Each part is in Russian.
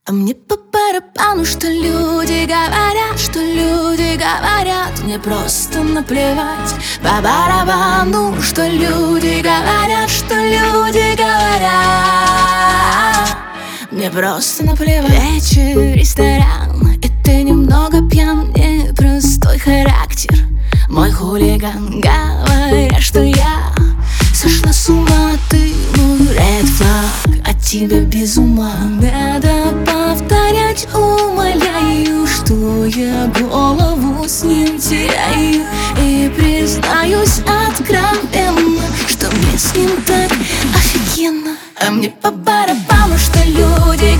А мне по барабану, что люди говорят, мне просто наплевать. По барабану, что люди говорят, мне просто наплевать. Вечер, ресторан, и ты немного пьян, непростой характер. Мой хулиган, говоря, что я сошла с ума, ты мой ред флаг, от тебя без ума. Надо повторять, умоляю, что я голову с ним теряю. И признаюсь откровенно, что мне с ним так офигенно. А мне по барабану, что люди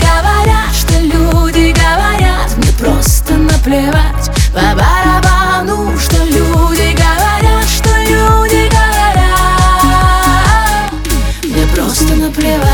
говорят, мне просто наплевать. По барабану, что люди говорят, мне просто наплевать.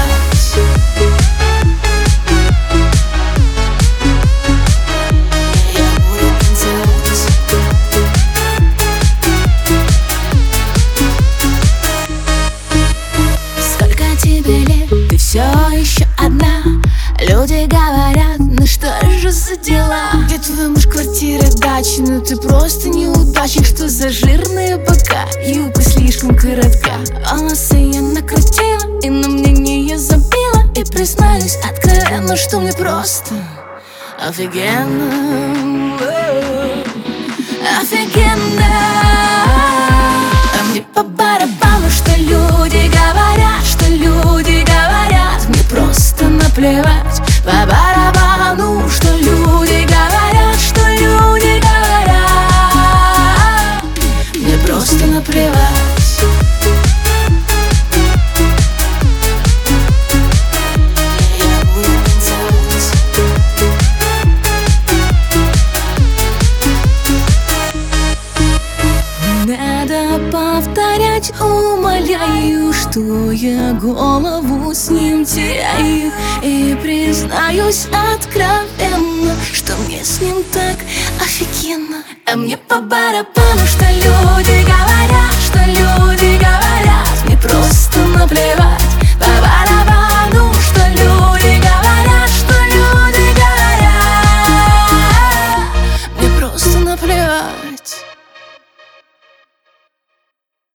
Сколько тебе лет, ты все еще одна. Люди говорят, ну что же за дела? Где твой муж, квартира, дача? Ну ты просто неудачник, что за жирные бока. Юбка слишком коротка, волосы я накрутила и на мнение забила. И признаюсь откровенно, что мне просто офигенно, офигенно. А мне по барабану, что люди говорят, мне просто наплевать. По барабану, что люди говорят, мне просто наплевать. Надо повторять, умоляю, что я голову с ним теряю. И признаюсь откровенно, что мне с ним так офигенно. А мне по барабану, что люди